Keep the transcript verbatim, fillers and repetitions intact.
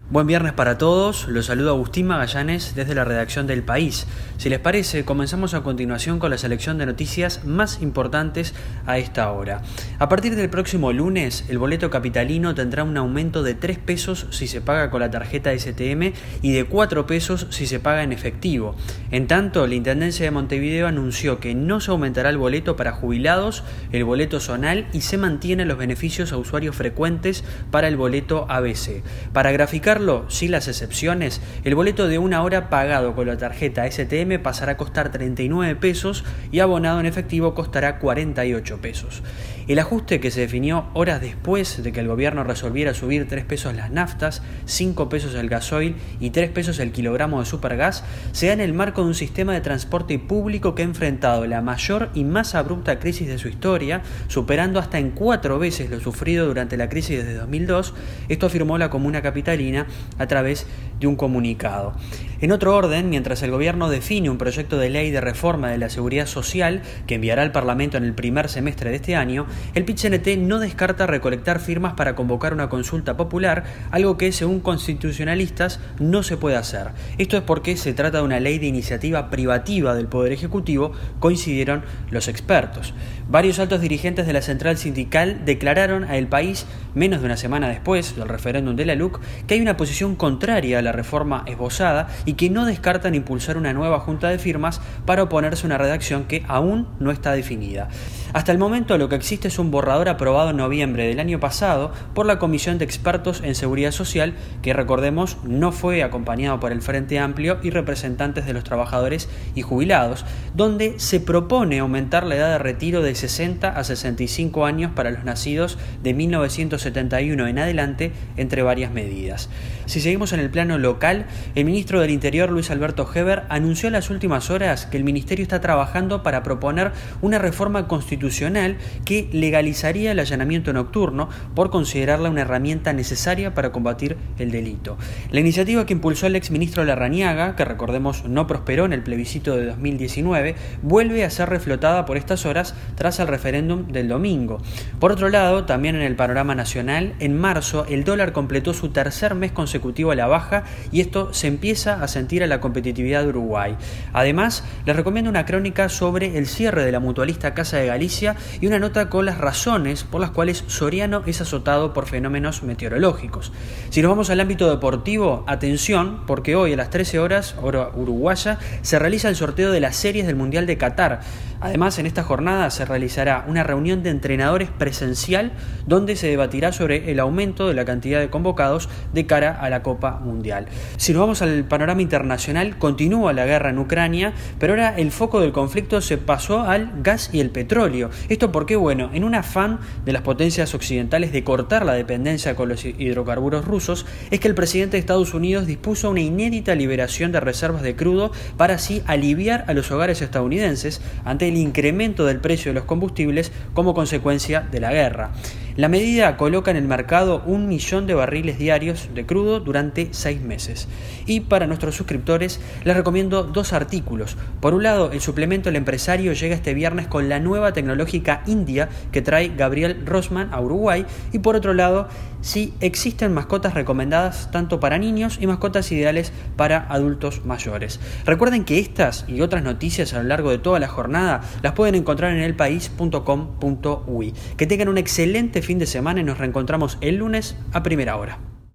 Buen viernes para todos, los saluda Agustín Magallanes desde la redacción del País. Si les parece, comenzamos a continuación con la selección de noticias más importantes a esta hora. A partir del próximo lunes, el boleto capitalino tendrá un aumento de tres pesos si se paga con la tarjeta S T M y de cuatro pesos si se paga en efectivo. En tanto, la Intendencia de Montevideo anunció que no se aumentará el boleto para jubilados, el boleto zonal y se mantienen los beneficios a usuarios frecuentes para el boleto A B C. Para graficar sin las excepciones, el boleto de una hora pagado con la tarjeta S T M pasará a costar treinta y nueve pesos y abonado en efectivo costará cuarenta y ocho pesos. El ajuste, que se definió horas después de que el gobierno resolviera subir tres pesos las naftas, cinco pesos el gasoil y tres pesos el kilogramo de supergas, se da en el marco de un sistema de transporte público que ha enfrentado la mayor y más abrupta crisis de su historia, superando hasta en cuatro veces lo sufrido durante la crisis desde dos mil dos. Esto afirmó la comuna capitalina a través de un comunicado. En otro orden, mientras el gobierno define un proyecto de ley de reforma de la seguridad social que enviará al Parlamento en el primer semestre de este año, el P I T C N T no descarta recolectar firmas para convocar una consulta popular, algo que, según constitucionalistas, no se puede hacer. Esto es porque se trata de una ley de iniciativa privativa del Poder Ejecutivo, coincidieron los expertos. Varios altos dirigentes de la central sindical declararon a El País, menos de una semana después del referéndum de la L U C, que hay una posición contraria a la reforma esbozada y que no descartan impulsar una nueva junta de firmas para oponerse a una redacción que aún no está definida. Hasta el momento, lo que existe es un borrador aprobado en noviembre del año pasado por la Comisión de Expertos en Seguridad Social, que, recordemos, no fue acompañado por el Frente Amplio y representantes de los trabajadores y jubilados, donde se propone aumentar la edad de retiro de sesenta a sesenta y cinco años para los nacidos de mil novecientos setenta y uno en adelante, entre varias medidas. Si seguimos en el plano local, el ministro del Interior, Luis Alberto Heber, anunció en las últimas horas que el ministerio está trabajando para proponer una reforma constitucional que legalizaría el allanamiento nocturno por considerarla una herramienta necesaria para combatir el delito. La iniciativa, que impulsó el exministro Larrañaga, que recordemos no prosperó en el plebiscito de dos mil diecinueve, vuelve a ser reflotada por estas horas tras el referéndum del domingo. Por otro lado, también en el panorama nacional, en marzo el dólar completó su tercer mes consecutivo a la baja y esto se empieza a sentir a la competitividad de Uruguay. Además, les recomiendo una crónica sobre el cierre de la mutualista Casa de Galicia y una nota con las razones por las cuales Soriano es azotado por fenómenos meteorológicos. Si nos vamos al ámbito deportivo, atención, porque hoy a las trece horas, hora uruguaya, se realiza el sorteo de las series del Mundial de Qatar. Además, en esta jornada se realizará una reunión de entrenadores presencial donde se debatirá sobre el aumento de la cantidad de convocados de cara a la Copa Mundial. Si nos vamos al panorama internacional, continúa la guerra en Ucrania, pero ahora el foco del conflicto se pasó al gas y el petróleo. Esto porque, bueno, en un afán de las potencias occidentales de cortar la dependencia con los hidrocarburos rusos, es que el presidente de Estados Unidos dispuso una inédita liberación de reservas de crudo para así aliviar a los hogares estadounidenses ante el incremento del precio de los combustibles como consecuencia de la guerra. La medida coloca en el mercado un millón de barriles diarios de crudo durante seis meses. Y para nuestros suscriptores les recomiendo dos artículos. Por un lado, el suplemento El Empresario llega este viernes con la nueva tecnológica India que trae Gabriel Rosman a Uruguay. Y por otro lado, si existen mascotas recomendadas tanto para niños y mascotas ideales para adultos mayores. Recuerden que estas y otras noticias a lo largo de toda la jornada las pueden encontrar en elpaís punto com punto uy. Que tengan un excelente fin de semana y nos reencontramos el lunes a primera hora.